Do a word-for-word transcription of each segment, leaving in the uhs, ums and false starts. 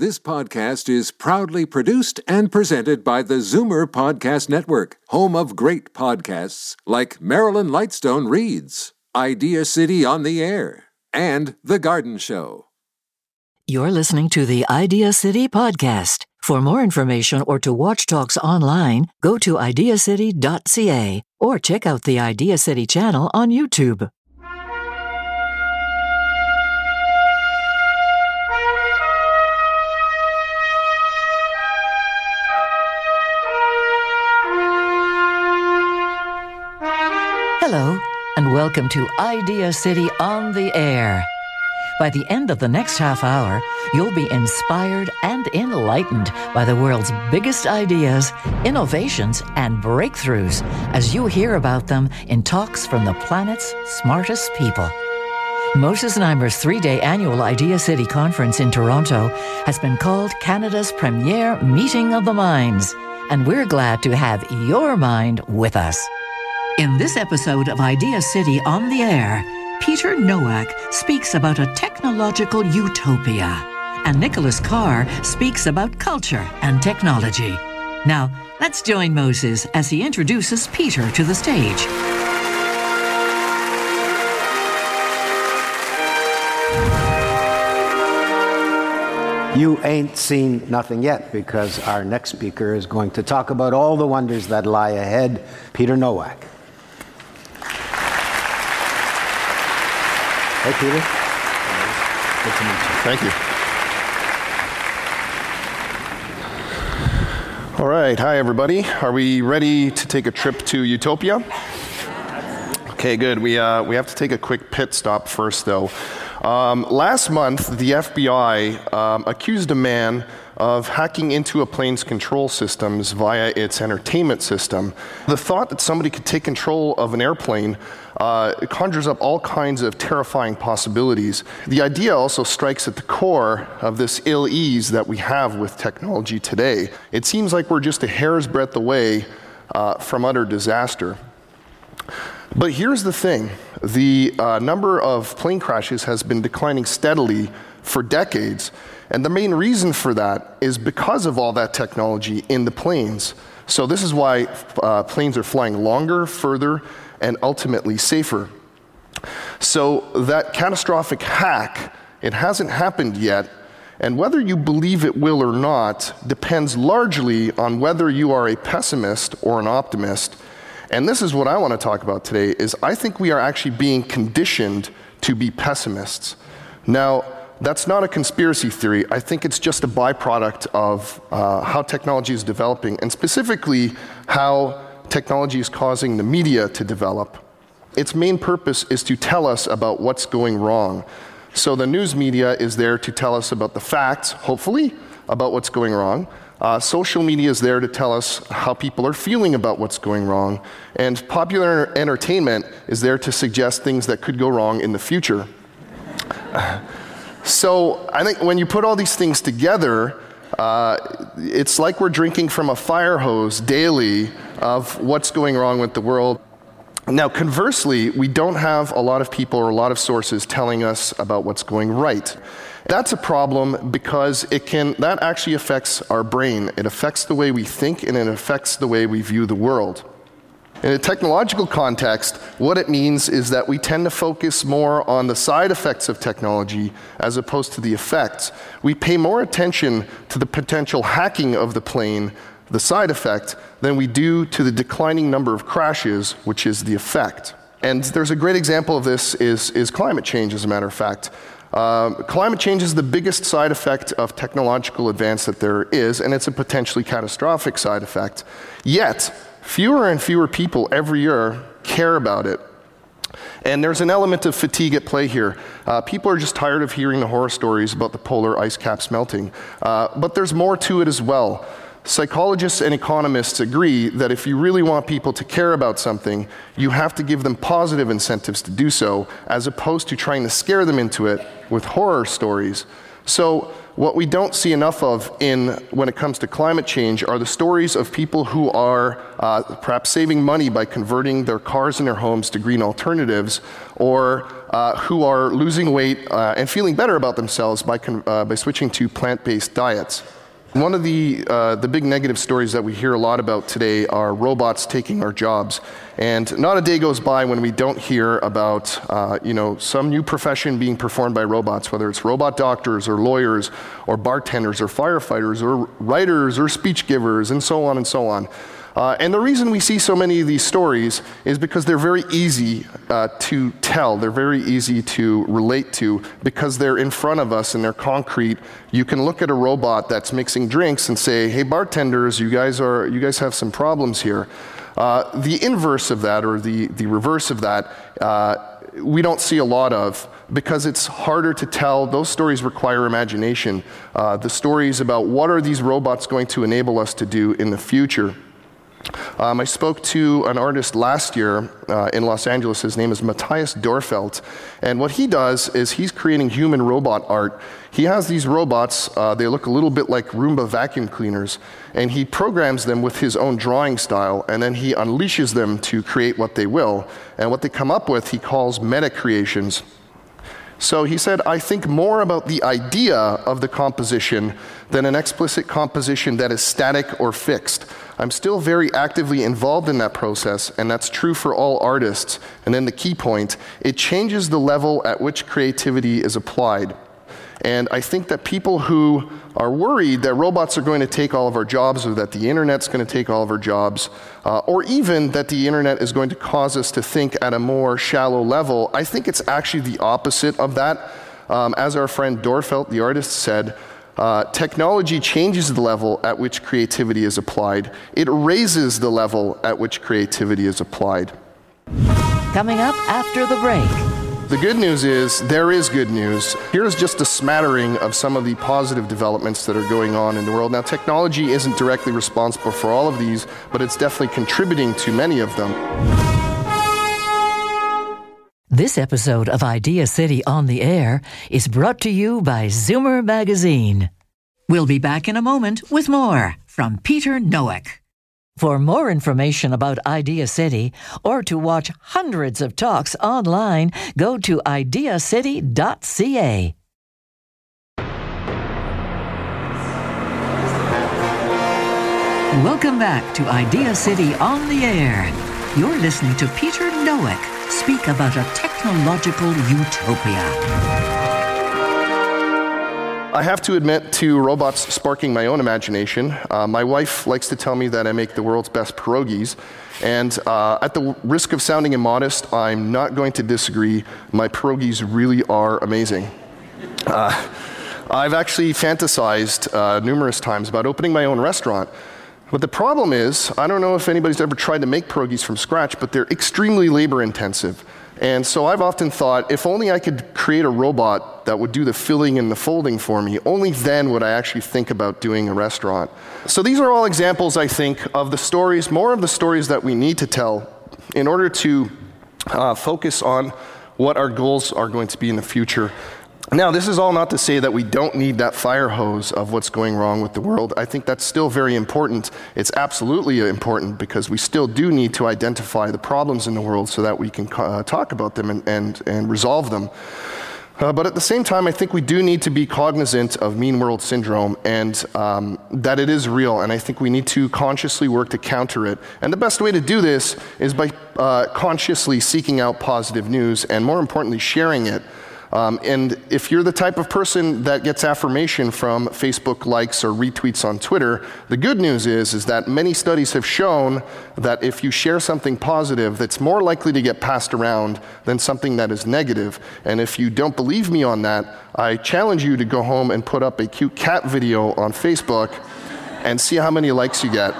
This podcast is proudly produced and presented by the Zoomer Podcast Network, home of great podcasts like Marilyn Lightstone Reads, Idea City on the Air, and The Garden Show. You're listening to the Idea City Podcast. For more information or to watch talks online, go to idea city dot c a or check out the Idea City channel on YouTube. Hello, and welcome to Idea City on the Air. By the end of the next half hour, you'll be inspired and enlightened by the world's biggest ideas, innovations, and breakthroughs as you hear about them in talks from the planet's smartest people. Moses Znaimer's three-day annual Idea City Conference in Toronto has been called Canada's premier meeting of the minds, and we're glad to have your mind with us. In this episode of Idea City on the Air, Peter Nowak speaks about a technological utopia, and Nicholas Carr speaks about culture and technology. Now, let's join Moses as he introduces Peter to the stage. You ain't seen nothing yet, because our next speaker is going to talk about all the wonders that lie ahead. Peter Nowak. Hey, Peter. Good to meet you. Thank you. All right. Hi, everybody. Are we ready to take a trip to Utopia? Okay, good. We uh, we have to take a quick pit stop first, though. Um, last month, the F B I um, accused a man of hacking into a plane's control systems via its entertainment system. The thought that somebody could take control of an airplane uh, conjures up all kinds of terrifying possibilities. The idea also strikes at the core of this ill ease that we have with technology today. It seems like we're just a hair's breadth away uh, from utter disaster. But here's the thing. The uh, number of plane crashes has been declining steadily for decades. And the main reason for that is because of all that technology in the planes. So this is why uh, planes are flying longer, further, and ultimately safer. So that catastrophic hack, it hasn't happened yet. And whether you believe it will or not depends largely on whether you are a pessimist or an optimist. And this is what I want to talk about today, is I think we are actually being conditioned to be pessimists. Now, that's not a conspiracy theory. I think it's just a byproduct of uh, how technology is developing, and specifically how technology is causing the media to develop. Its main purpose is to tell us about what's going wrong. So the news media is there to tell us about the facts, hopefully, about what's going wrong. Uh, social media is there to tell us how people are feeling about what's going wrong. And popular entertainment is there to suggest things that could go wrong in the future. So I think when you put all these things together, uh, it's like we're drinking from a fire hose daily of what's going wrong with the world. Now, conversely, we don't have a lot of people or a lot of sources telling us about what's going right. That's a problem because it can, that actually affects our brain. It affects the way we think, and it affects the way we view the world. In a technological context, what it means is that we tend to focus more on the side effects of technology as opposed to the effects. We pay more attention to the potential hacking of the plane, the side effect, than we do to the declining number of crashes, which is the effect. And there's a great example of this is, is climate change, as a matter of fact. Um, climate change is the biggest side effect of technological advance that there is, and it's a potentially catastrophic side effect. Yet, fewer and fewer people every year care about it. And there's an element of fatigue at play here. Uh, people are just tired of hearing the horror stories about the polar ice caps melting. Uh, but there's more to it as well. Psychologists and economists agree that if you really want people to care about something, you have to give them positive incentives to do so, as opposed to trying to scare them into it with horror stories. So what we don't see enough of in when it comes to climate change are the stories of people who are uh, perhaps saving money by converting their cars and their homes to green alternatives, or uh, who are losing weight uh, and feeling better about themselves by, con- uh, by switching to plant-based diets. One of the, uh, the big negative stories that we hear a lot about today are robots taking our jobs. And not a day goes by when we don't hear about uh, you know, some new profession being performed by robots, whether it's robot doctors or lawyers or bartenders or firefighters or writers or speech givers and so on and so on. Uh, and the reason we see so many of these stories is because they're very easy uh, to tell. They're very easy to relate to because they're in front of us and they're concrete. You can look at a robot that's mixing drinks and say, hey, bartenders, you guys are you guys have some problems here. Uh, the inverse of that, or the, the reverse of that, uh, we don't see a lot of because it's harder to tell. Those stories require imagination. Uh, the stories about what are these robots going to enable us to do in the future. Um, I spoke to an artist last year uh, in Los Angeles. His name is Matthias Dorfeld. And what he does is he's creating human robot art. He has these robots. Uh, they look a little bit like Roomba vacuum cleaners. And he programs them with his own drawing style. And then he unleashes them to create what they will. And what they come up with, he calls meta creations. So he said, I think more about the idea of the composition than an explicit composition that is static or fixed. I'm still very actively involved in that process, and that's true for all artists. And then the key point, it changes the level at which creativity is applied. And I think that people who are worried that robots are going to take all of our jobs, or that the internet's going to take all of our jobs, uh, or even that the internet is going to cause us to think at a more shallow level, I think it's actually the opposite of that. Um, as our friend Dorfeld, the artist, said, uh, technology changes the level at which creativity is applied. It raises the level at which creativity is applied. Coming up after the break. The good news is, there is good news. Here's just a smattering of some of the positive developments that are going on in the world. Now, technology isn't directly responsible for all of these, but it's definitely contributing to many of them. This episode of Idea City on the Air is brought to you by Zoomer Magazine. We'll be back in a moment with more from Peter Nowak. For more information about Idea City or to watch hundreds of talks online, go to idea city dot c a. Welcome back to Idea City on the Air. You're listening to Peter Nowak speak about a technological utopia. I have to admit to robots sparking my own imagination. Uh, my wife likes to tell me that I make the world's best pierogies. And uh, at the risk of sounding immodest, I'm not going to disagree. My pierogies really are amazing. Uh, I've actually fantasized uh, numerous times about opening my own restaurant. But the problem is, I don't know if anybody's ever tried to make pierogies from scratch, but they're extremely labor intensive. And so I've often thought, if only I could create a robot that would do the filling and the folding for me, only then would I actually think about doing a restaurant. So these are all examples, I think, of the stories, more of the stories that we need to tell in order to uh, focus on what our goals are going to be in the future. Now, this is all not to say that we don't need that fire hose of what's going wrong with the world. I think that's still very important. It's absolutely important because we still do need to identify the problems in the world so that we can uh, talk about them and, and, and resolve them. Uh, but at the same time, I think we do need to be cognizant of mean world syndrome and um, that it is real, and I think we need to consciously work to counter it. And the best way to do this is by uh, consciously seeking out positive news and, more importantly, sharing it. Um, and if you're the type of person that gets affirmation from Facebook likes or retweets on Twitter, the good news is, is that many studies have shown that if you share something positive, that's more likely to get passed around than something that is negative. And if you don't believe me on that, I challenge you to go home and put up a cute cat video on Facebook and see how many likes you get.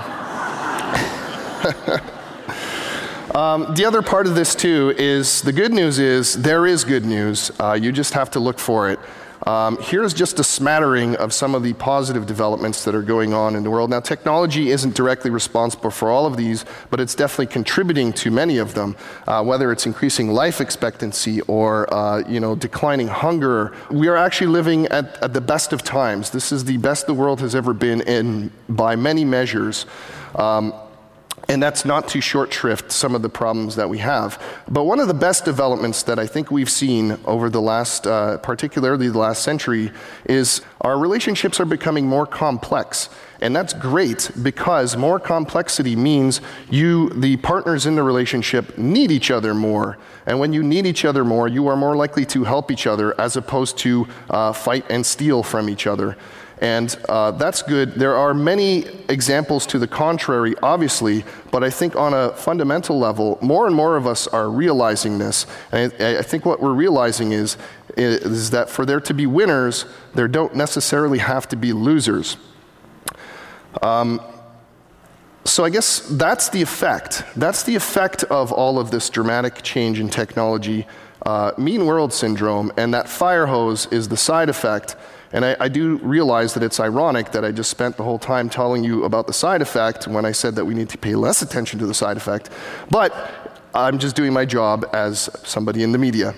Um, the other part of this, too, is the good news is there is good news. Uh, you just have to look for it. Um, here's just a smattering of some of the positive developments that are going on in the world. Now, technology isn't directly responsible for all of these, but it's definitely contributing to many of them, uh, whether it's increasing life expectancy or uh, you know, declining hunger. We are actually living at, at the best of times. This is the best the world has ever been in by many measures. Um, And that's not to short shrift some of the problems that we have. But one of the best developments that I think we've seen over the last, uh, particularly the last century, is our relationships are becoming more complex. And that's great, because more complexity means you, the partners in the relationship, need each other more. And when you need each other more, you are more likely to help each other as opposed to uh, fight and steal from each other. And uh, that's good. There are many examples to the contrary, obviously, but I think on a fundamental level, more and more of us are realizing this. And I, I think what we're realizing is, is that for there to be winners, there don't necessarily have to be losers. Um, so I guess that's the effect. That's the effect of all of this dramatic change in technology, uh, mean world syndrome, and that fire hose is the side effect. And I, I do realize that it's ironic that I just spent the whole time telling you about the side effect when I said that we need to pay less attention to the side effect. But I'm just doing my job as somebody in the media.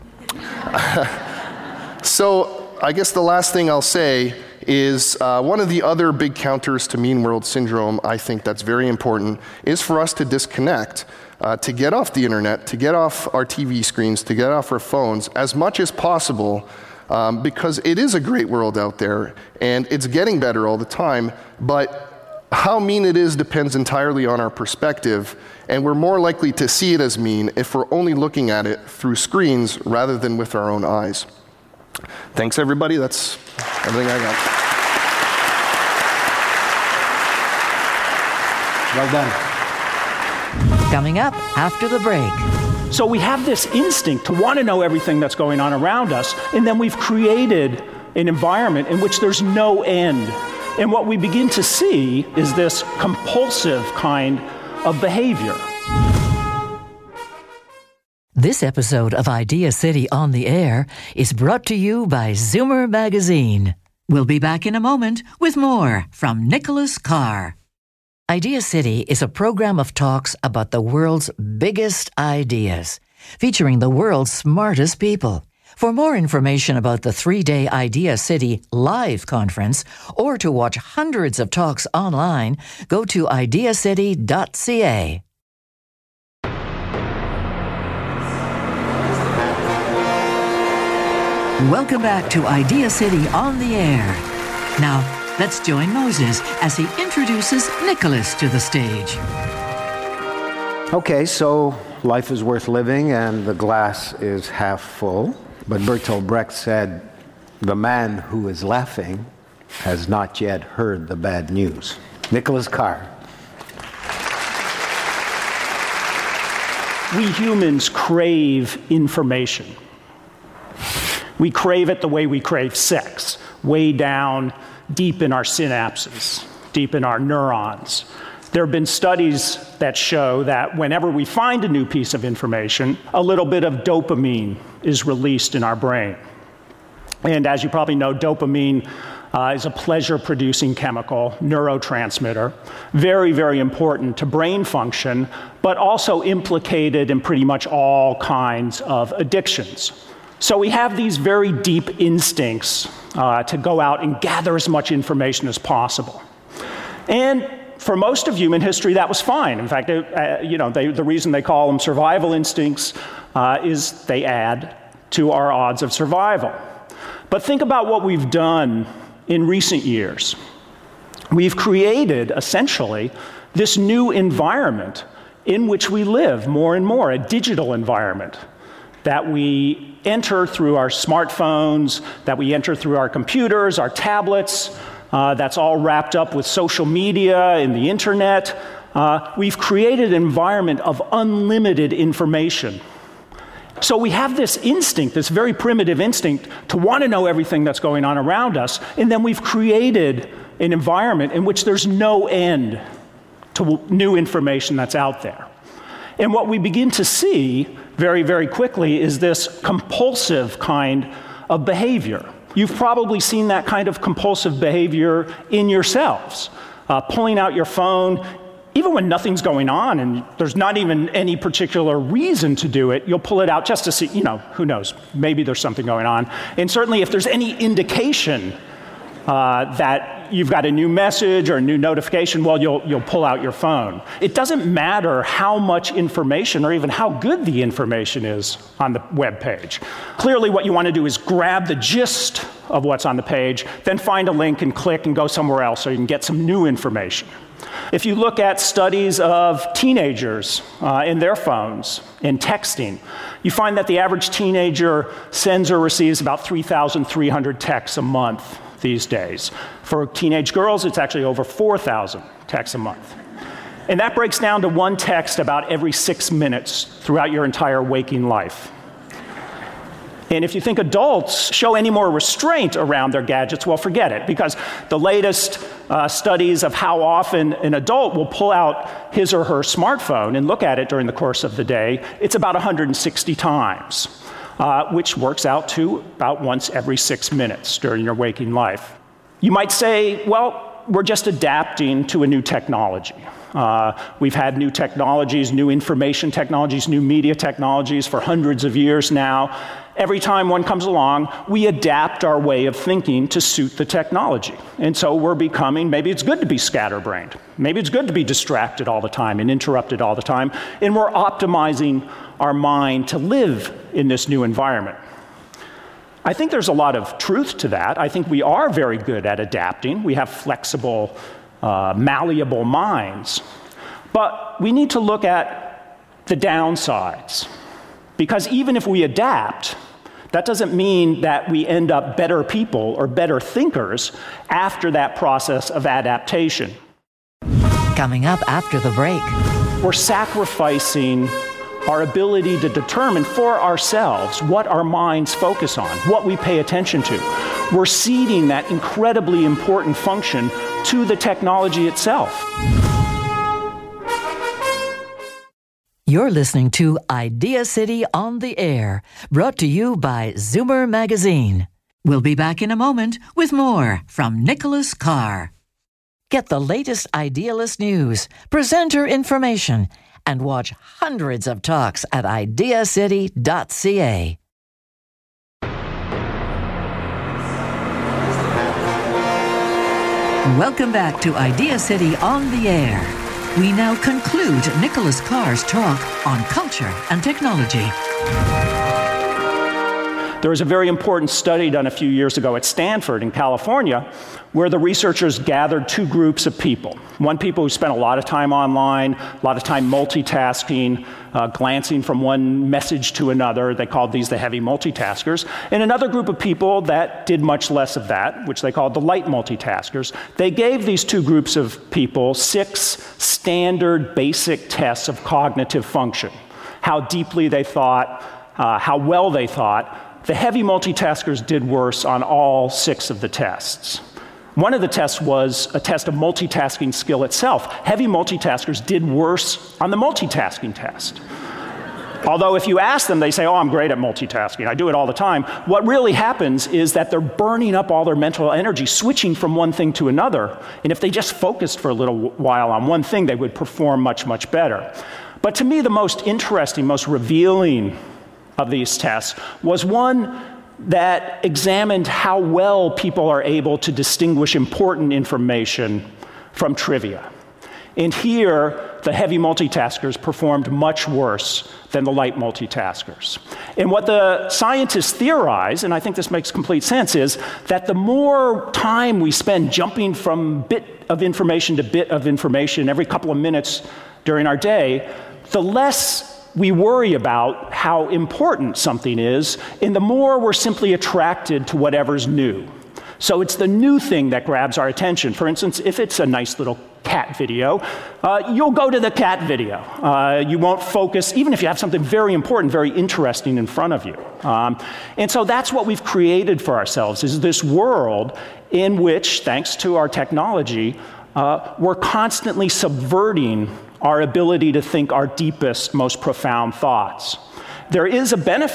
So I guess the last thing I'll say is uh, one of the other big counters to mean world syndrome, I think that's very important, is for us to disconnect, uh, to get off the internet, to get off our T V screens, to get off our phones as much as possible. Um, because it is a great world out there, and it's getting better all the time, but how mean it is depends entirely on our perspective, and we're more likely to see it as mean if we're only looking at it through screens rather than with our own eyes. Thanks, everybody. That's everything I got. Well done. Coming up after the break. So we have this instinct to want to know everything that's going on around us, and then we've created an environment in which there's no end. And what we begin to see is this compulsive kind of behavior. This episode of Idea City on the Air is brought to you by Zoomer Magazine. We'll be back in a moment with more from Nicholas Carr. Idea City is a program of talks about the world's biggest ideas, featuring the world's smartest people. For more information about the three-day Idea City live conference, or to watch hundreds of talks online, go to idea city dot c a. Welcome back to Idea City on the Air. Now, let's join Moses as he introduces Nicholas to the stage. Okay, so life is worth living and the glass is half full. But Bertolt Brecht said, the man who is laughing has not yet heard the bad news. Nicholas Carr. We humans crave information. We crave it the way we crave sex, way down deep in our synapses, deep in our neurons. There have been studies that show that whenever we find a new piece of information, a little bit of dopamine is released in our brain. And as you probably know, dopamine uh, is a pleasure-producing chemical, neurotransmitter, very, very important to brain function, but also implicated in pretty much all kinds of addictions. So we have these very deep instincts uh, to go out and gather as much information as possible. And for most of human history, that was fine. In fact, it, uh, you know, they, the reason they call them survival instincts uh, is they add to our odds of survival. But think about what we've done in recent years. We've created, essentially, this new environment in which we live more and more, a digital environment that we enter through our smartphones, that we enter through our computers, our tablets, uh, that's all wrapped up with social media and the internet. Uh, we've created an environment of unlimited information. So we have this instinct, this very primitive instinct, to want to know everything that's going on around us, and then we've created an environment in which there's no end to new information that's out there. And what we begin to see very, very quickly is this compulsive kind of behavior. You've probably seen that kind of compulsive behavior in yourselves. Uh, pulling out your phone, even when nothing's going on and there's not even any particular reason to do it, you'll pull it out just to see, you know, who knows, maybe there's something going on. And certainly if there's any indication uh, that you've got a new message or a new notification, well, you'll, you'll pull out your phone. It doesn't matter how much information or even how good the information is on the web page. Clearly what you want to do is grab the gist of what's on the page, then find a link and click and go somewhere else so you can get some new information. If you look at studies of teenagers uh, in their phones, in texting, you find that the average teenager sends or receives about three thousand three hundred texts a month these days. For teenage girls, it's actually over four thousand texts a month. And that breaks down to one text about every six minutes throughout your entire waking life. And if you think adults show any more restraint around their gadgets, well, forget it, because the latest uh, studies of how often an adult will pull out his or her smartphone and look at it during the course of the day, it's about one hundred sixty times. Uh, which works out to about once every six minutes during your waking life. You might say, well, we're just adapting to a new technology. Uh, we've had new technologies, new information technologies, new media technologies for hundreds of years now. Every time one comes along, we adapt our way of thinking to suit the technology. And so we're becoming, maybe it's good to be scatterbrained. Maybe it's good to be distracted all the time and interrupted all the time. And we're optimizing our mind to live in this new environment. I think there's a lot of truth to that. I think we are very good at adapting. We have flexible, uh, malleable minds. But we need to look at the downsides. Because even if we adapt, that doesn't mean that we end up better people or better thinkers after that process of adaptation. Coming up after the break. We're sacrificing our ability to determine for ourselves what our minds focus on, what we pay attention to. We're ceding that incredibly important function to the technology itself. You're listening to Idea City on the Air, brought to you by Zoomer Magazine. We'll be back in a moment with more from Nicholas Carr. Get the latest Idealist news, presenter information, and watch hundreds of talks at idea city dot c a. Welcome back to Idea City on the Air. We now conclude Nicholas Carr's talk on culture and technology. There was a very important study done a few years ago at Stanford in California where the researchers gathered two groups of people. One people who spent a lot of time online, a lot of time multitasking, uh, glancing from one message to another. They called these the heavy multitaskers. And another group of people that did much less of that, which they called the light multitaskers. They gave these two groups of people six standard basic tests of cognitive function. How deeply they thought, uh, how well they thought. The heavy multitaskers did worse on all six of the tests. One of the tests was a test of multitasking skill itself. Heavy multitaskers did worse on the multitasking test. Although if you ask them, they say, oh, I'm great at multitasking. I do it all the time. What really happens is that they're burning up all their mental energy, switching from one thing to another. And if they just focused for a little while on one thing, they would perform much, much better. But to me, the most interesting, most revealing of these tests was one that examined how well people are able to distinguish important information from trivia. And here, the heavy multitaskers performed much worse than the light multitaskers. And what the scientists theorize, and I think this makes complete sense, is that the more time we spend jumping from bit of information to bit of information every couple of minutes during our day, the less we worry about how important something is, and the more we're simply attracted to whatever's new. So it's the new thing that grabs our attention. For instance, if it's a nice little cat video, uh, you'll go to the cat video. Uh, you won't focus, even if you have something very important, very interesting in front of you. Um, and so that's what we've created for ourselves, is this world in which, thanks to our technology, uh, we're constantly subverting our ability to think our deepest, most profound thoughts. There is a benefit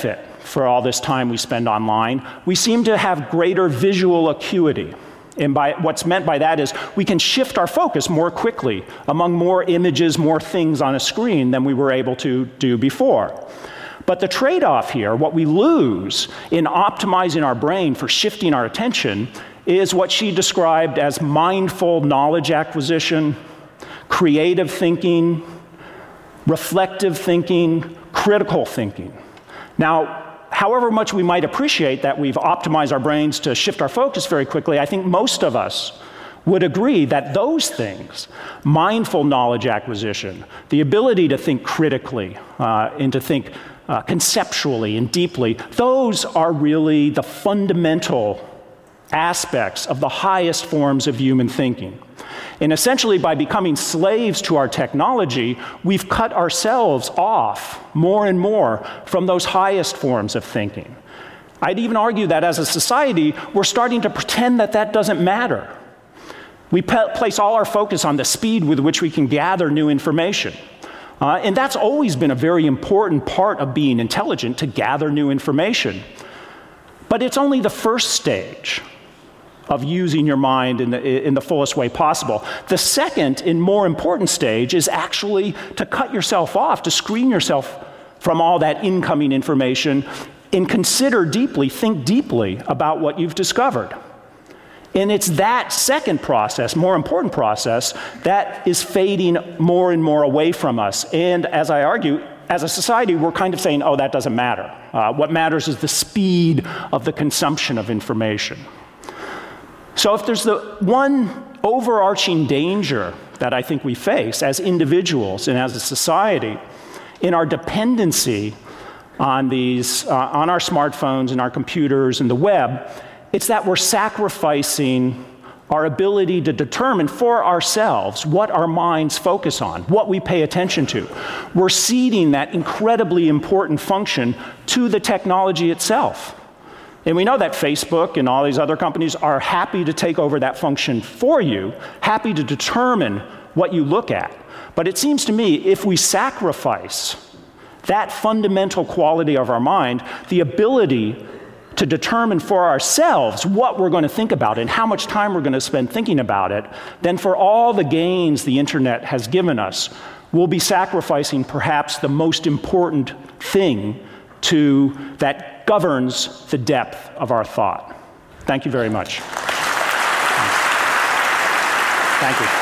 for all this time we spend online, we seem to have greater visual acuity. And by, what's meant by that is we can shift our focus more quickly among more images, more things on a screen than we were able to do before. But the trade-off here, what we lose in optimizing our brain for shifting our attention, is what she described as mindful knowledge acquisition, creative thinking, reflective thinking, critical thinking. Now, however much we might appreciate that we've optimized our brains to shift our focus very quickly, I think most of us would agree that those things, mindful knowledge acquisition, the ability to think critically uh, and to think uh, conceptually and deeply, those are really the fundamental aspects of the highest forms of human thinking. And essentially, by becoming slaves to our technology, we've cut ourselves off more and more from those highest forms of thinking. I'd even argue that as a society, we're starting to pretend that that doesn't matter. We pe- place all our focus on the speed with which we can gather new information. Uh, and that's always been a very important part of being intelligent, to gather new information. But it's only the first stage of using your mind in the, in the fullest way possible. The second and more important stage is actually to cut yourself off, to screen yourself from all that incoming information and consider deeply, think deeply about what you've discovered. And it's that second process, more important process, that is fading more and more away from us. And as I argue, as a society, we're kind of saying, oh, that doesn't matter. Uh, what matters is the speed of the consumption of information. So if there's the one overarching danger that I think we face as individuals and as a society in our dependency on these, uh, on our smartphones and our computers and the web, it's that we're sacrificing our ability to determine for ourselves what our minds focus on, what we pay attention to. We're ceding that incredibly important function to the technology itself. And we know that Facebook and all these other companies are happy to take over that function for you, happy to determine what you look at. But it seems to me, if we sacrifice that fundamental quality of our mind, the ability to determine for ourselves what we're going to think about and how much time we're going to spend thinking about it, then for all the gains the internet has given us, we'll be sacrificing perhaps the most important thing to that governs the depth of our thought. Thank you very much. Thank you.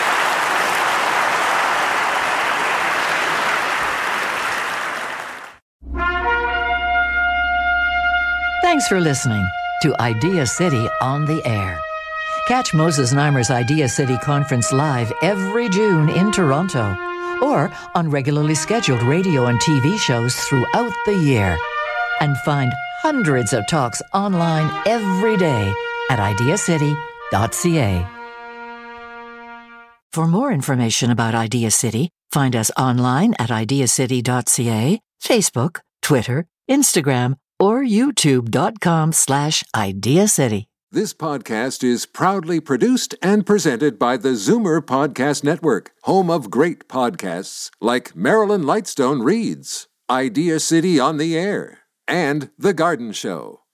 Thanks for listening to Idea City on the Air. Catch Moses Znaimer's Idea City Conference live every June in Toronto, or on regularly scheduled radio and T V shows throughout the year. And find hundreds of talks online every day at idea city dot c a. For more information about Idea City, find us online at idea city dot c a, Facebook, Twitter, Instagram, or youtube.com slash Idea City. This podcast is proudly produced and presented by the Zoomer Podcast Network, home of great podcasts like Marilyn Lightstone Reads, Idea City on the Air, and The Garden Show.